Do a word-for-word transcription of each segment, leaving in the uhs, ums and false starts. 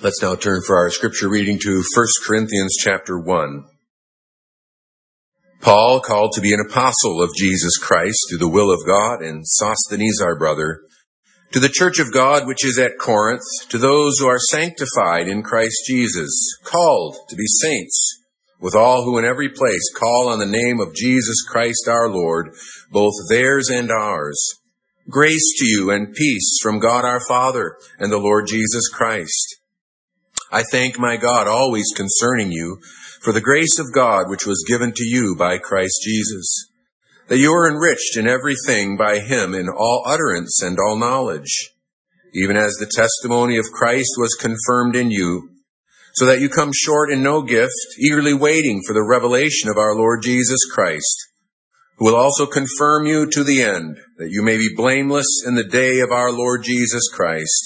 Let's now turn for our scripture reading to First Corinthians chapter one. Paul, called to be an apostle of Jesus Christ through the will of God, and Sosthenes our brother, to the church of God which is at Corinth, to those who are sanctified in Christ Jesus, called to be saints, with all who in every place call on the name of Jesus Christ our Lord, both theirs and ours. Grace to you and peace from God our Father and the Lord Jesus Christ. I thank my God always concerning you for the grace of God which was given to you by Christ Jesus, that you are enriched in everything by him in all utterance and all knowledge, even as the testimony of Christ was confirmed in you, so that you come short in no gift, eagerly waiting for the revelation of our Lord Jesus Christ, who will also confirm you to the end, that you may be blameless in the day of our Lord Jesus Christ.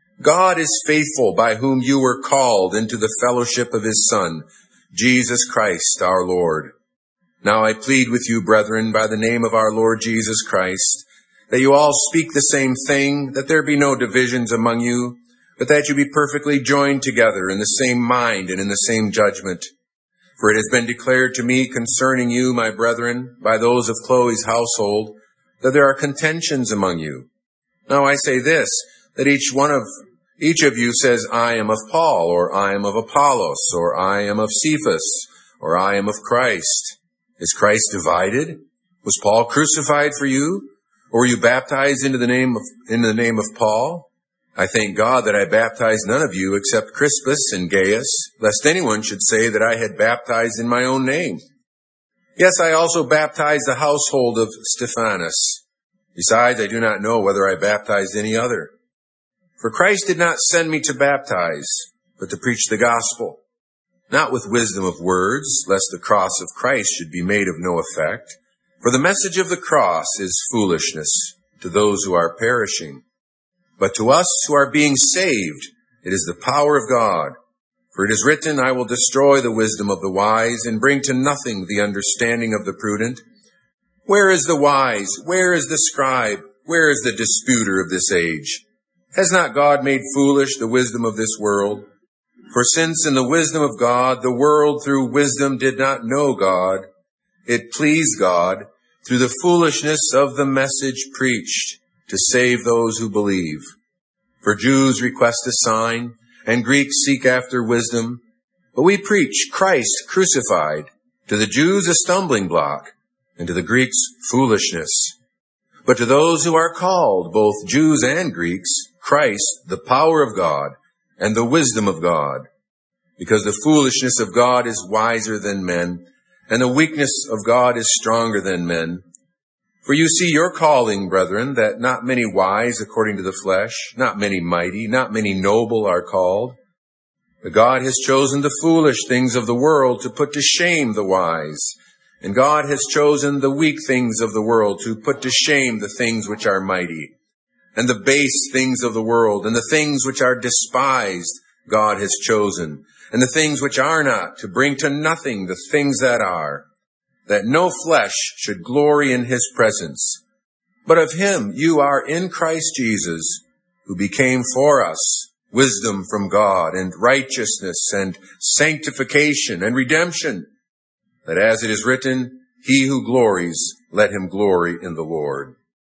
God is faithful, by whom you were called into the fellowship of his Son, Jesus Christ our Lord. Now I plead with you, brethren, by the name of our Lord Jesus Christ, that you all speak the same thing, that there be no divisions among you, but that you be perfectly joined together in the same mind and in the same judgment. For it has been declared to me concerning you, my brethren, by those of Chloe's household, that there are contentions among you. Now I say this, that each one of Each of you says, I am of Paul, or I am of Apollos, or I am of Cephas, or I am of Christ. Is Christ divided? Was Paul crucified for you? Or were you baptized into the name of, in the name of Paul? I thank God that I baptized none of you except Crispus and Gaius, lest anyone should say that I had baptized in my own name. Yes, I also baptized the household of Stephanas. Besides, I do not know whether I baptized any other. For Christ did not send me to baptize, but to preach the gospel, not with wisdom of words, lest the cross of Christ should be made of no effect. For the message of the cross is foolishness to those who are perishing. But to us who are being saved, it is the power of God. For it is written, I will destroy the wisdom of the wise and bring to nothing the understanding of the prudent. Where is the wise? Where is the scribe? Where is the disputer of this age? Has not God made foolish the wisdom of this world? For since in the wisdom of God, the world through wisdom did not know God, it pleased God through the foolishness of the message preached to save those who believe. For Jews request a sign, and Greeks seek after wisdom. But we preach Christ crucified, to the Jews a stumbling block, and to the Greeks foolishness. But to those who are called, both Jews and Greeks, Christ, the power of God, and the wisdom of God. Because the foolishness of God is wiser than men, and the weakness of God is stronger than men. For you see your calling, brethren, that not many wise according to the flesh, not many mighty, not many noble are called. But God has chosen the foolish things of the world to put to shame the wise. And God has chosen the weak things of the world to put to shame the things which are mighty. And the base things of the world, and the things which are despised, God has chosen, and the things which are not, to bring to nothing the things that are, that no flesh should glory in his presence. But of him you are in Christ Jesus, who became for us wisdom from God, and righteousness, and sanctification, and redemption, that as it is written, he who glories, let him glory in the Lord.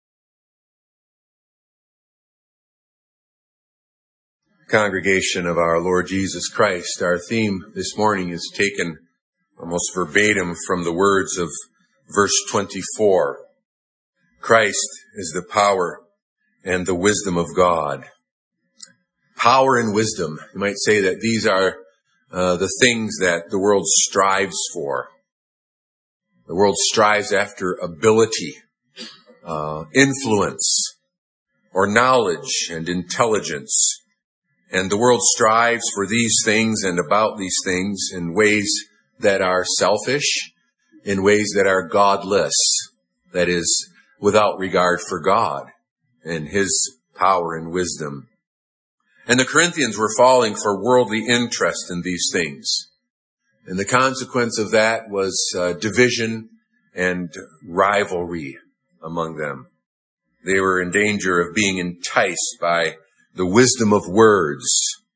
Congregation of our Lord Jesus Christ, our theme this morning is taken almost verbatim from the words of verse twenty-four. Christ is the power and the wisdom of God. Power and wisdom. You might say that these are uh, the things that the world strives for. The world strives after ability, uh, influence, or knowledge and intelligence. And the world strives for these things and about these things in ways that are selfish, in ways that are godless, that is, without regard for God and his power and wisdom. And the Corinthians were falling for worldly interest in these things. And the consequence of that was uh, division and rivalry among them. They were in danger of being enticed by the wisdom of words,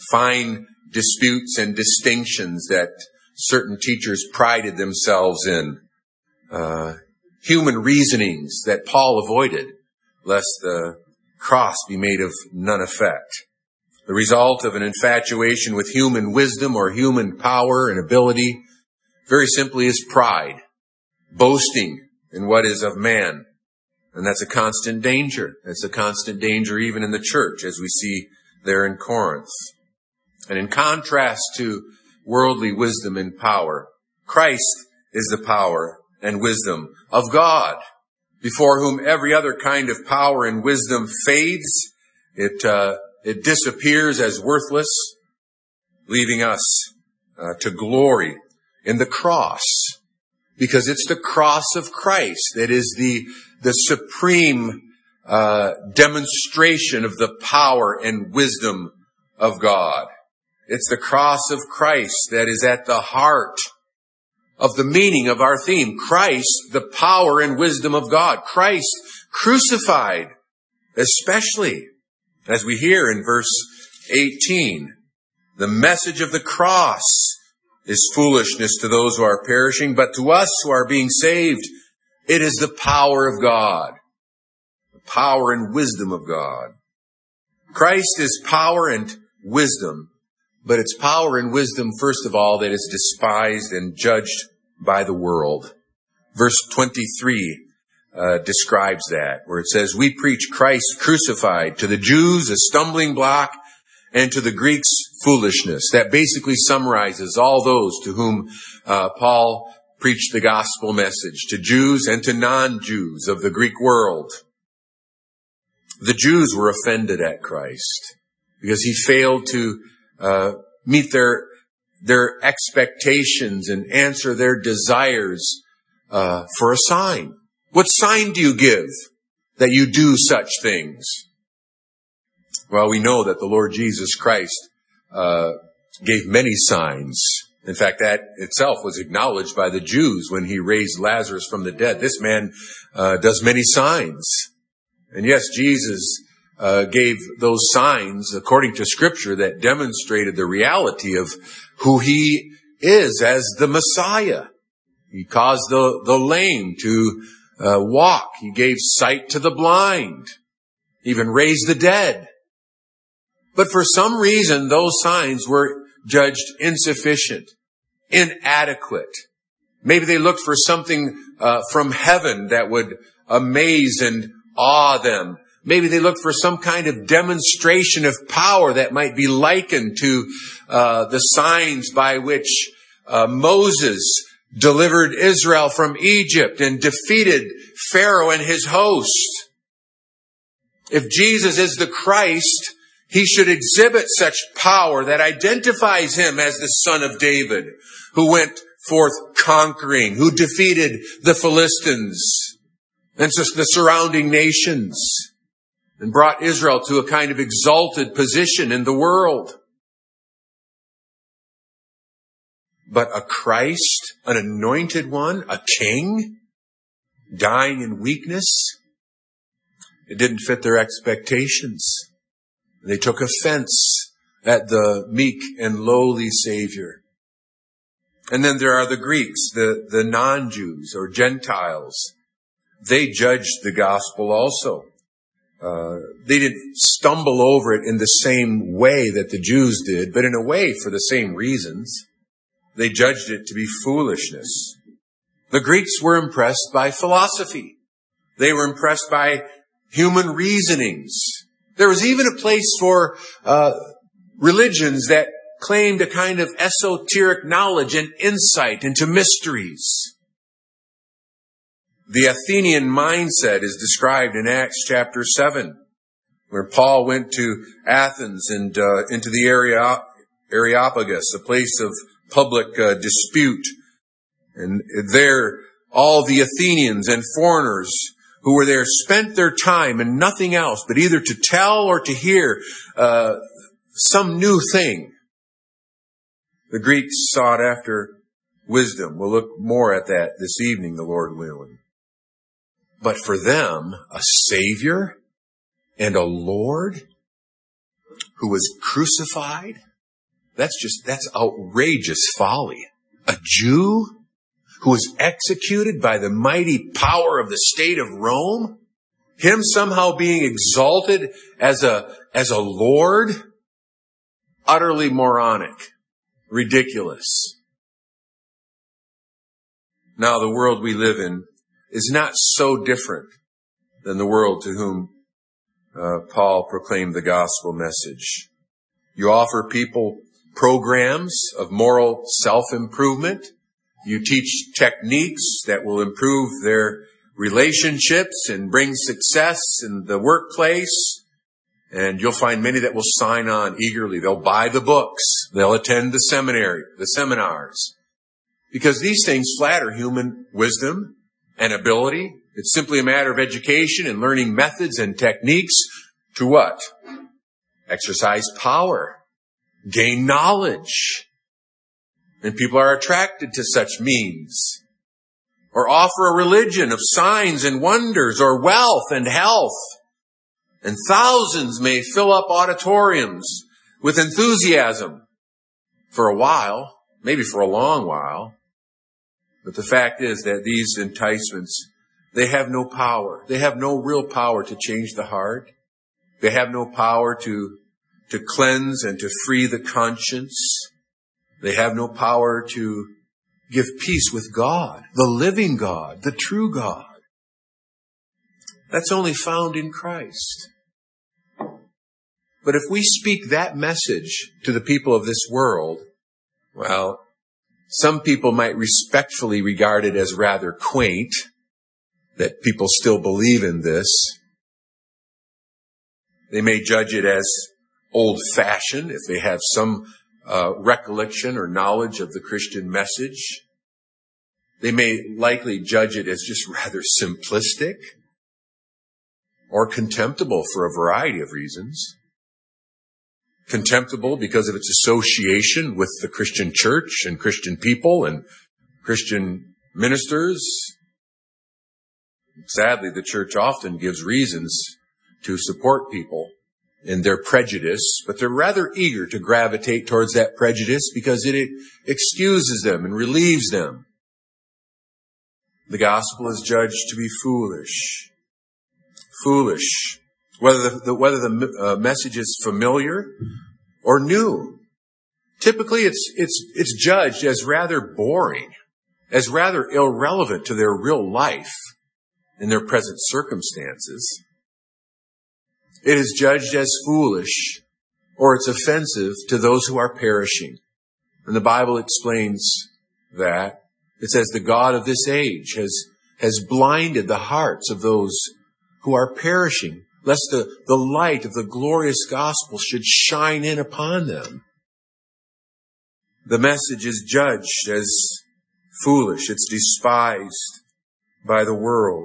fine disputes and distinctions that certain teachers prided themselves in, uh, human reasonings that Paul avoided, lest the cross be made of none effect. The result of an infatuation with human wisdom or human power and ability, very simply, is pride, boasting in what is of man. And that's a constant danger. That's a constant danger even in the church, as we see there in Corinth. And in contrast to worldly wisdom and power, Christ is the power and wisdom of God, before whom every other kind of power and wisdom fades. It uh, it disappears as worthless, leaving us uh, to glory in the cross, because it's the cross of Christ that is the the supreme uh, demonstration of the power and wisdom of God. It's the cross of Christ that is at the heart of the meaning of our theme. Christ, the power and wisdom of God. Christ crucified, especially as we hear in verse eighteen. The message of the cross is foolishness to those who are perishing, but to us who are being saved, it is the power of God, the power and wisdom of God. Christ is power and wisdom, but it's power and wisdom, first of all, that is despised and judged by the world. Verse twenty-three uh, describes that, where it says, we preach Christ crucified, to the Jews a stumbling block, and to the Greeks foolishness. That basically summarizes all those to whom uh, Paul preached the gospel message, to Jews and to non-Jews of the Greek world. The Jews were offended at Christ because he failed to uh, meet their their expectations and answer their desires uh, for a sign. What sign do you give that you do such things? Well, we know that the Lord Jesus Christ uh, gave many signs. In fact, that itself was acknowledged by the Jews when he raised Lazarus from the dead. This man uh, does many signs. And yes, Jesus uh, gave those signs according to Scripture that demonstrated the reality of who he is as the Messiah. He caused the, the lame to uh, walk. He gave sight to the blind, even raised the dead. But for some reason, those signs were judged insufficient, inadequate. Maybe they looked for something uh, from heaven that would amaze and awe them. Maybe they looked for some kind of demonstration of power that might be likened to uh, the signs by which uh, Moses delivered Israel from Egypt and defeated Pharaoh and his host. If Jesus is the Christ, he should exhibit such power that identifies him as the Son of David, who went forth conquering, who defeated the Philistines and the surrounding nations, and brought Israel to a kind of exalted position in the world. But a Christ, an anointed one, a king, dying in weakness, it didn't fit their expectations. They took offense at the meek and lowly Savior. And then there are the Greeks, the, the non-Jews or Gentiles. They judged the gospel also. Uh, they didn't stumble over it in the same way that the Jews did, but in a way for the same reasons. They judged it to be foolishness. The Greeks were impressed by philosophy. They were impressed by human reasonings. There was even a place for uh, religions that claimed a kind of esoteric knowledge and insight into mysteries. The Athenian mindset is described in Acts chapter seven, where Paul went to Athens and uh, into the area, Areopagus, a place of public uh, dispute. And there, all the Athenians and foreigners who were there spent their time in nothing else but either to tell or to hear uh, some new thing. The Greeks sought after wisdom. We'll look more at that this evening, the Lord willing. But for them, a Savior and a Lord who was crucified That's just, that's outrageous folly. A Jew who was executed by the mighty power of the state of Rome? Him somehow being exalted as a, as a lord? Utterly moronic. Ridiculous. Now, the world we live in is not so different than the world to whom uh, Paul proclaimed the gospel message. You offer people programs of moral self-improvement. You teach techniques that will improve their relationships and bring success in the workplace. And you'll find many that will sign on eagerly. They'll buy the books. They'll attend the seminary, the seminars. Because these things flatter human wisdom and ability. It's simply a matter of education and learning methods and techniques to what? Exercise power. Gain knowledge. And people are attracted to such means. Or offer a religion of signs and wonders or wealth and health. And thousands may fill up auditoriums with enthusiasm for a while, maybe for a long while. But the fact is that these enticements, they have no power. They have no real power to change the heart. They have no power to, to cleanse and to free the conscience. They have no power to give peace with God, the living God, the true God. That's only found in Christ. But if we speak that message to the people of this world, well, some people might respectfully regard it as rather quaint that people still believe in this. They may judge it as old-fashioned if they have some uh, recollection or knowledge of the Christian message. They may likely judge it as just rather simplistic or contemptible for a variety of reasons. Contemptible because of its association with the Christian church and Christian people and Christian ministers. Sadly, the church often gives reasons to support people in their prejudice, but they're rather eager to gravitate towards that prejudice because it excuses them and relieves them. The gospel is judged to be foolish. Foolish. Whether the, the whether the uh, message is familiar or new. Typically it's, it's, it's judged as rather boring, as rather irrelevant to their real life and their present circumstances. It is judged as foolish or it's offensive to those who are perishing. And the Bible explains that. It says the God of this age has, has blinded the hearts of those who are perishing, lest the, the light of the glorious gospel should shine in upon them. The message is judged as foolish. It's despised by the world.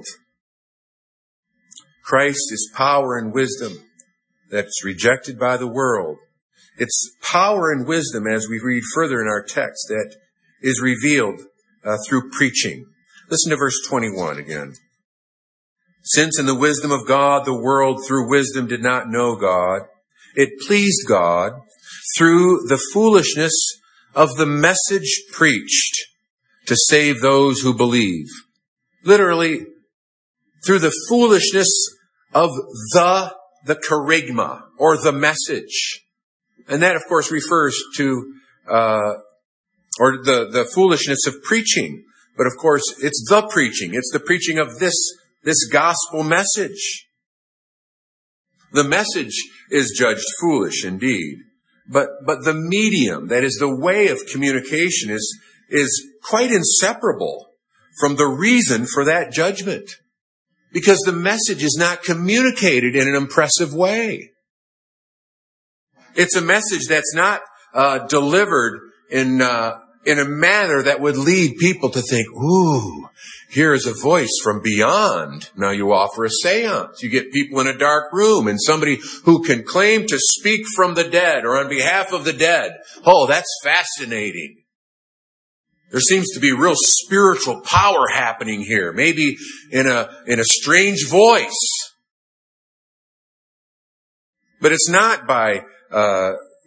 Christ is power and wisdom that's rejected by the world. It's power and wisdom, as we read further in our text, that is revealed uh, through preaching. Listen to verse twenty-one again. Since in the wisdom of God, the world through wisdom did not know God, it pleased God through the foolishness of the message preached to save those who believe. Literally, through the foolishness of the, the kerygma, or the message. And that, of course, refers to, uh, or the, the foolishness of preaching. But of course, it's the preaching. It's the preaching of this This gospel message. The message is judged foolish indeed, but, but the medium, that is the way of communication, is, is quite inseparable from the reason for that judgment. Because the message is not communicated in an impressive way. It's a message that's not uh, delivered in uh, in a manner that would lead people to think, ooh, here is a voice from beyond. Now you offer a seance. You get people in a dark room and somebody who can claim to speak from the dead or on behalf of the dead. Oh, that's fascinating. There seems to be real spiritual power happening here, maybe in a, in a strange voice. But it's not by uh,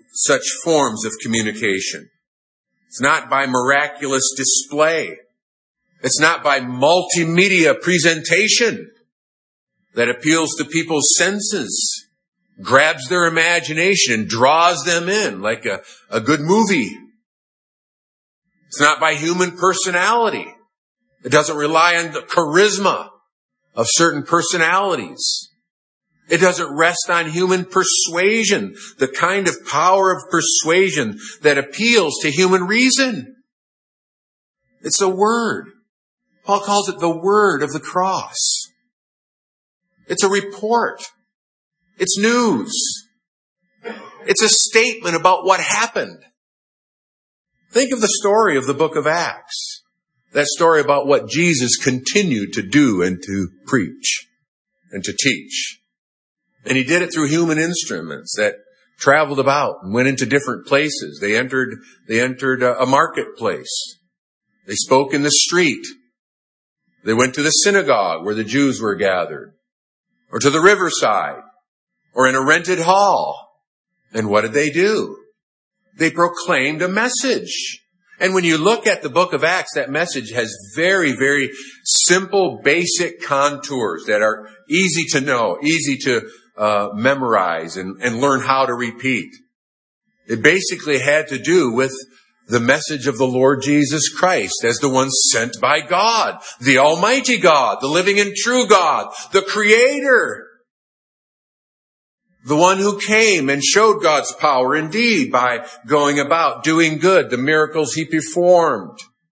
such forms of communication. It's not by miraculous display. It's not by multimedia presentation that appeals to people's senses, grabs their imagination and draws them in like a, a good movie. It's not by human personality. It doesn't rely on the charisma of certain personalities. It doesn't rest on human persuasion, the kind of power of persuasion that appeals to human reason. It's a word. Paul calls it the word of the cross. It's a report. It's news. It's a statement about what happened. Think of the story of the book of Acts. That story about what Jesus continued to do and to preach and to teach. And he did it through human instruments that traveled about and went into different places. They entered, they entered a marketplace. They spoke in the street. They went to the synagogue where the Jews were gathered, or to the riverside, or in a rented hall. And what did they do? They proclaimed a message. And when you look at the book of Acts, that message has very, very simple, basic contours that are easy to know, easy to uh, memorize and, and learn how to repeat. It basically had to do with the message of the Lord Jesus Christ as the one sent by God, the Almighty God, the living and true God, the Creator. The one who came and showed God's power indeed by going about doing good, the miracles he performed.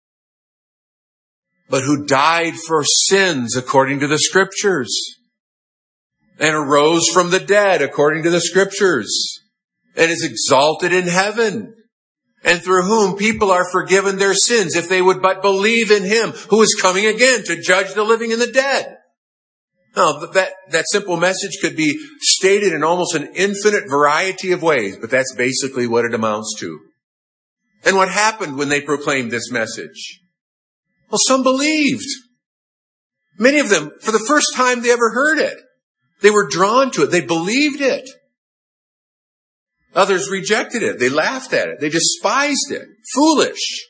But who died for sins according to the Scriptures and arose from the dead according to the Scriptures and is exalted in heaven, and through whom people are forgiven their sins if they would but believe in him who is coming again to judge the living and the dead. Now, that, that simple message could be stated in almost an infinite variety of ways, but that's basically what it amounts to. And what happened when they proclaimed this message? Well, some believed. Many of them, for the first time they ever heard it, they were drawn to it. They believed it. Others rejected it. They laughed at it. They despised it. Foolish.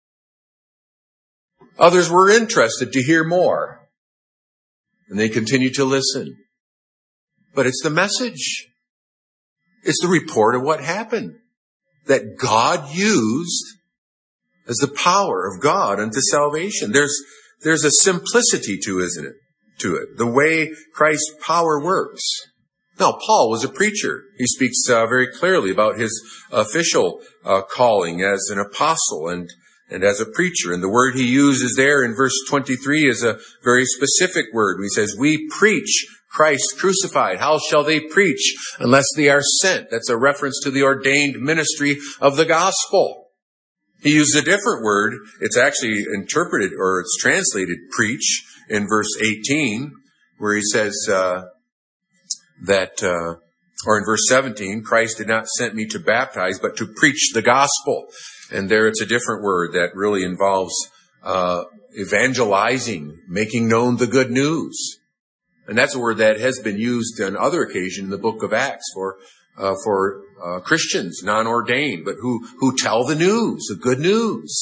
Others were interested to hear more. And they continue to listen. But it's the message. It's the report of what happened. That God used as the power of God unto salvation. There's, there's a simplicity to, isn't it? To it. The way Christ's power works. Now, Paul was a preacher. He speaks uh, very clearly about his official uh, calling as an apostle and And as a preacher. And the word he uses there in verse twenty-three is a very specific word. He says, we preach Christ crucified. How shall they preach unless they are sent? That's a reference to the ordained ministry of the gospel. He uses a different word. It's actually interpreted, or it's translated preach in verse eighteen, where he says uh, that, uh, or in verse seventeen, Christ did not send me to baptize, but to preach the gospel. And there it's a different word that really involves uh evangelizing, making known the good news. And that's a word that has been used on other occasions in the book of Acts for uh for uh Christians, non-ordained, but who who tell the news, the good news.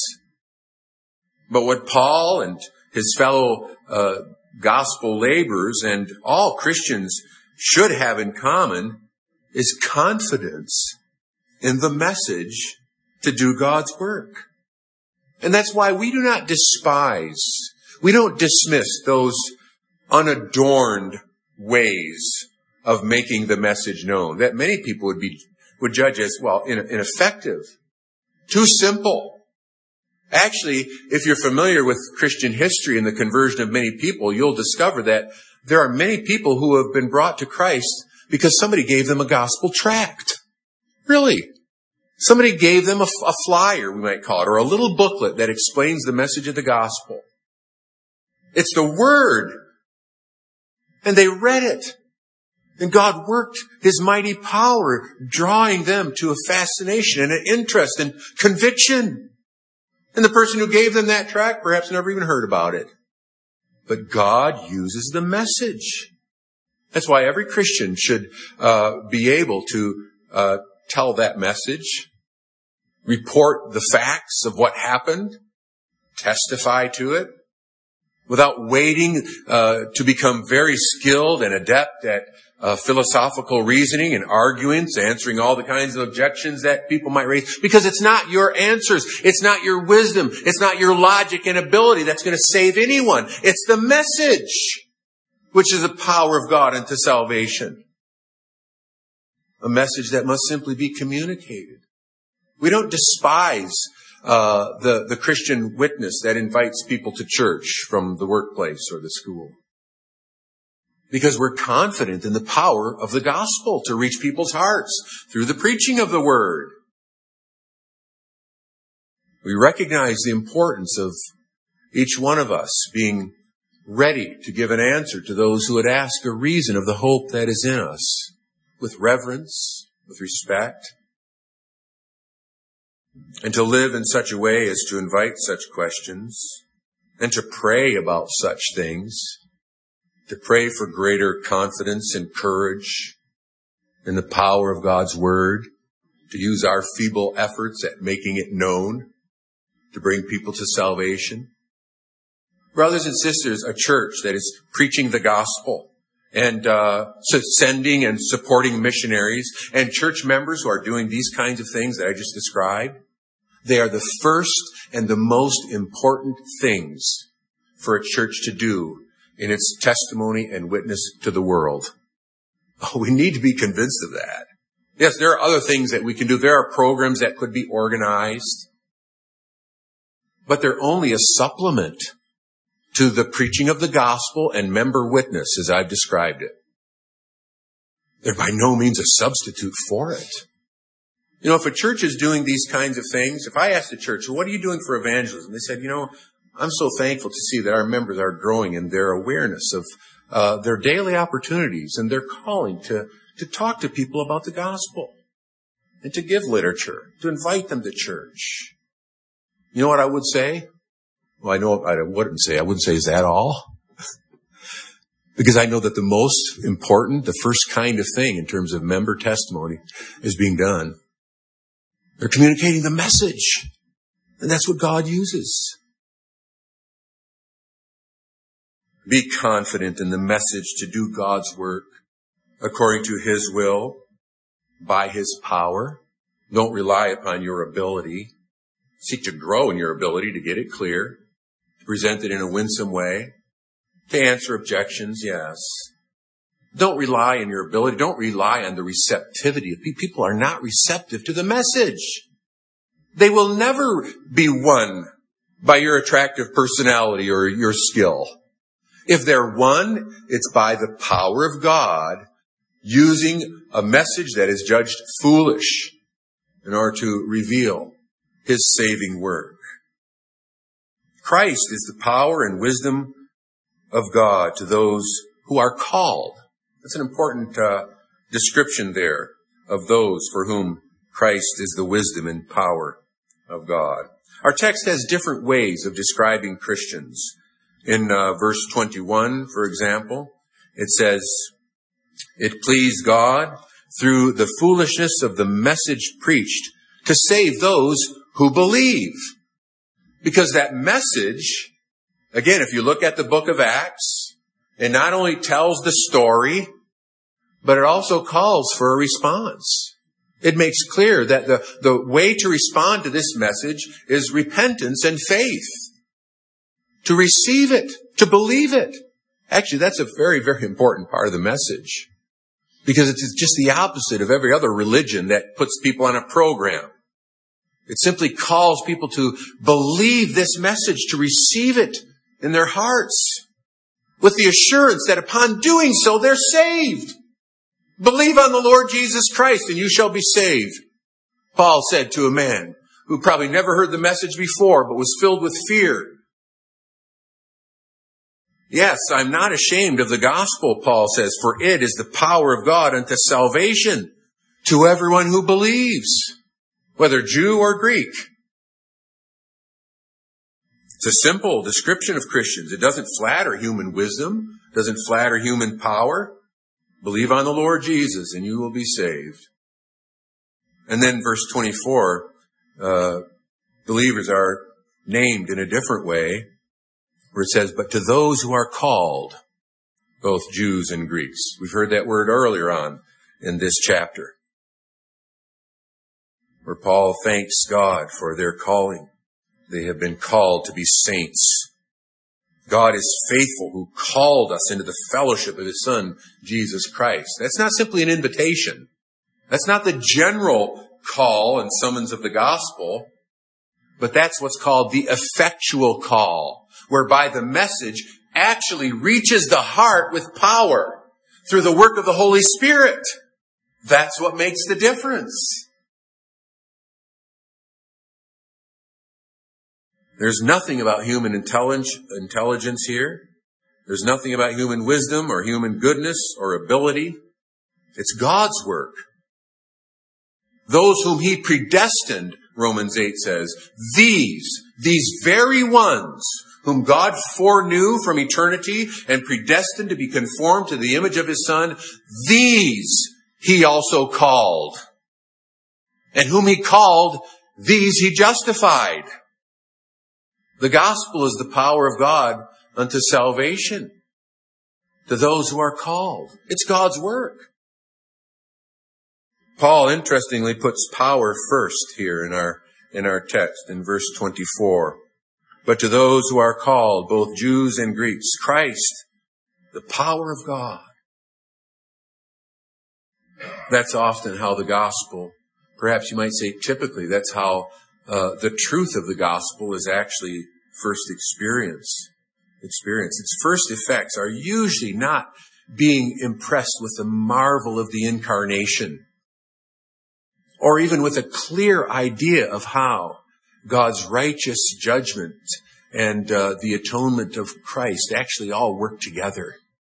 But what Paul and his fellow uh gospel laborers and all Christians should have in common is confidence in the message to do God's work. And that's why we do not despise, we don't dismiss those unadorned ways of making the message known that many people would be, would judge as, well, ineffective, too simple. Actually, if you're familiar with Christian history and the conversion of many people, you'll discover that there are many people who have been brought to Christ because somebody gave them a gospel tract. Really. Somebody gave them a, a flyer, we might call it, or a little booklet that explains the message of the gospel. It's the word. And they read it. And God worked his mighty power, drawing them to a fascination and an interest and conviction. And the person who gave them that tract perhaps never even heard about it. But God uses the message. That's why every Christian should uh, be able to uh tell that message, report the facts of what happened, testify to it, without waiting uh, to become very skilled and adept at uh, philosophical reasoning and arguments, answering all the kinds of objections that people might raise. Because it's not your answers, it's not your wisdom, it's not your logic and ability that's going to save anyone. It's the message, which is the power of God unto salvation. A message that must simply be communicated. We don't despise uh, the, the Christian witness that invites people to church from the workplace or the school. Because we're confident in the power of the gospel to reach people's hearts through the preaching of the word. We recognize the importance of each one of us being ready to give an answer to those who would ask a reason of the hope that is in us, with reverence, with respect, and to live in such a way as to invite such questions and to pray about such things, to pray for greater confidence and courage in the power of God's word, to use our feeble efforts at making it known, to bring people to salvation. Brothers and sisters, a church that is preaching the gospel and uh sending and supporting missionaries and church members who are doing these kinds of things that I just described, they are the first and the most important things for a church to do in its testimony and witness to the world. Oh, we need to be convinced of that. Yes, there are other things that we can do. There are programs that could be organized, but they're only a supplement to the preaching of the gospel and member witness as I've described it. They're by no means a substitute for it. You know, if a church is doing these kinds of things, if I asked a church, well, what are you doing for evangelism? They said, you know, I'm so thankful to see that our members are growing in their awareness of uh, their daily opportunities and their calling to, to talk to people about the gospel and to give literature, to invite them to church. You know what I would say? Well, I know I wouldn't say. I wouldn't say, is that all? Because I know that the most important, the first kind of thing in terms of member testimony is being done. They're communicating the message. And that's what God uses. Be confident in the message to do God's work according to His will, by His power. Don't rely upon your ability. Seek to grow in your ability to get it clear, to present it in a winsome way, to answer objections, yes. Don't rely on your ability. Don't rely on the receptivity of people. People are not receptive to the message. They will never be won by your attractive personality or your skill. If they're won, it's by the power of God using a message that is judged foolish in order to reveal His saving work. Christ is the power and wisdom of God to those who are called. That's an important uh, description there of those for whom Christ is the wisdom and power of God. Our text has different ways of describing Christians. In uh, verse twenty-one, for example, it says, "It pleased God through the foolishness of the message preached to save those who believe." Because that message, again, if you look at the book of Acts, it not only tells the story, but it also calls for a response. It makes clear that the, the way to respond to this message is repentance and faith. To receive it, to believe it. Actually, that's a very, very important part of the message. Because it's just the opposite of every other religion that puts people on a program. It simply calls people to believe this message, to receive it in their hearts, with the assurance that upon doing so, they're saved. Believe on the Lord Jesus Christ and you shall be saved. Paul said to a man who probably never heard the message before, but was filled with fear. Yes, I'm not ashamed of the gospel, Paul says, for it is the power of God unto salvation to everyone who believes, whether Jew or Greek. It's a simple description of Christians. It doesn't flatter human wisdom, doesn't flatter human power. Believe on the Lord Jesus and you will be saved. And then verse twenty-four, uh, believers are named in a different way, where it says, but to those who are called, both Jews and Greeks. We've heard that word earlier on in this chapter, where Paul thanks God for their calling. They have been called to be saints. God is faithful who called us into the fellowship of His Son, Jesus Christ. That's not simply an invitation. That's not the general call and summons of the gospel, but that's what's called the effectual call, whereby the message actually reaches the heart with power through the work of the Holy Spirit. That's what makes the difference. There's nothing about human intelligence here. There's nothing about human wisdom or human goodness or ability. It's God's work. Those whom He predestined, Romans eight says, these, these very ones whom God foreknew from eternity and predestined to be conformed to the image of His Son, these He also called. And whom He called, these He justified. The gospel is the power of God unto salvation to those who are called. It's God's work. Paul, interestingly, puts power first here in our, in our text in verse twenty-four. But to those who are called, both Jews and Greeks, Christ, the power of God. That's often how the gospel, perhaps you might say typically, that's how uh, the truth of the gospel is actually first experienced. Experience. Its first effects are usually not being impressed with the marvel of the incarnation, or even with a clear idea of how God's righteous judgment and uh, the atonement of Christ actually all work together.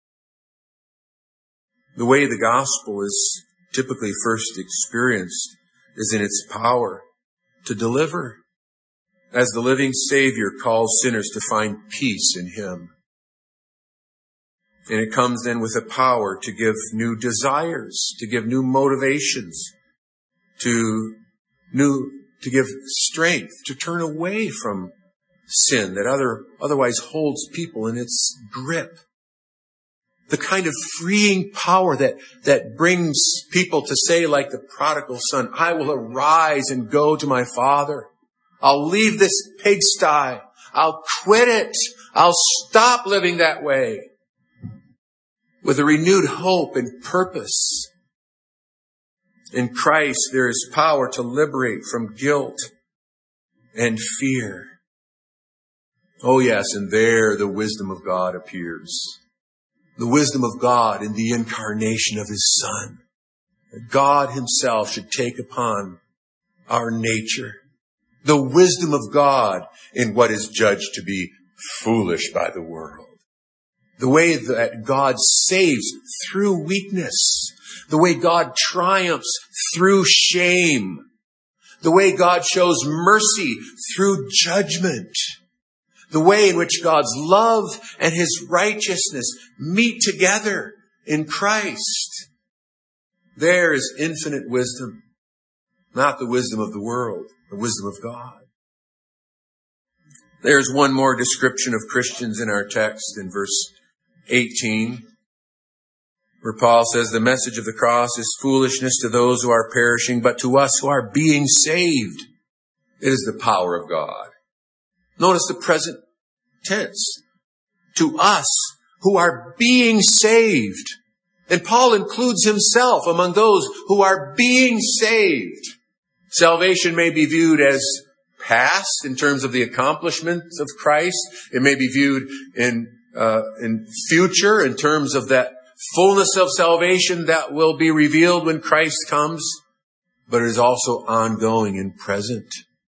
The way the gospel is typically first experienced is in its power to deliver, as the living Savior calls sinners to find peace in Him. And it comes then with a power to give new desires, to give new motivations, to new, to give strength, to turn away from sin that other, otherwise holds people in its grip. The kind of freeing power that, that brings people to say, like the prodigal son, I will arise and go to my father. I'll leave this pigsty. I'll quit it. I'll stop living that way. With a renewed hope and purpose. In Christ, there is power to liberate from guilt and fear. Oh yes, and there the wisdom of God appears. The wisdom of God in the incarnation of His Son. That God Himself should take upon our nature. The wisdom of God in what is judged to be foolish by the world. The way that God saves through weakness. The way God triumphs through shame. The way God shows mercy through judgment. The way in which God's love and His righteousness meet together in Christ. There is infinite wisdom. Not the wisdom of the world. The wisdom of God. There's one more description of Christians in our text in verse eighteen, where Paul says, the message of the cross is foolishness to those who are perishing, but to us who are being saved, it is the power of God. Notice the present tense. To us who are being saved. And Paul includes himself among those who are being saved. Salvation may be viewed as past in terms of the accomplishments of Christ. It may be viewed in, uh, in future in terms of that fullness of salvation that will be revealed when Christ comes. But it is also ongoing and present.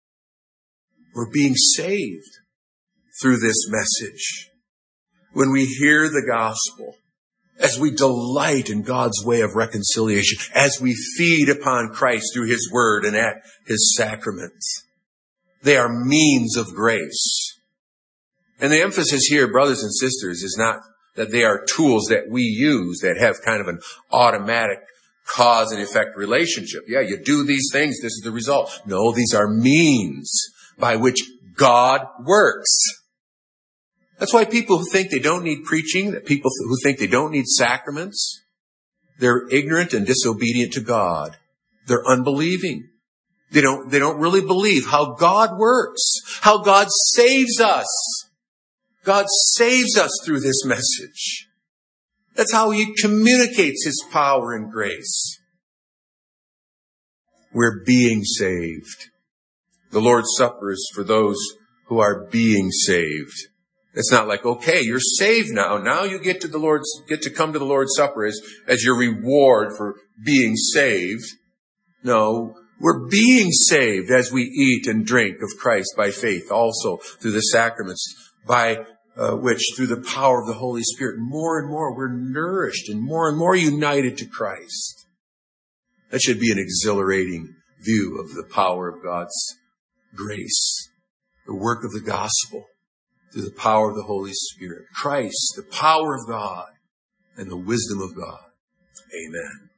We're being saved through this message. When we hear the gospel, as we delight in God's way of reconciliation, as we feed upon Christ through His word and at His sacraments, they are means of grace. And the emphasis here, brothers and sisters, is not that they are tools that we use that have kind of an automatic cause and effect relationship. Yeah, you do these things, this is the result. No, these are means by which God works. That's why people who think they don't need preaching, that people who think they don't need sacraments, they're ignorant and disobedient to God. They're unbelieving. They don't, they don't really believe how God works, how God saves us. God saves us through this message. That's how he communicates his power and grace. We're being saved. The Lord's Supper is for those who are being saved. It's not like, okay, you're saved now. Now you get to the Lord's, get to come to the Lord's Supper as, as your reward for being saved. No, we're being saved as we eat and drink of Christ by faith, also through the sacraments, by uh, which, through the power of the Holy Spirit, more and more we're nourished and more and more united to Christ. That should be an exhilarating view of the power of God's grace, the work of the gospel, through the power of the Holy Spirit. Christ, the power of God, and the wisdom of God. Amen.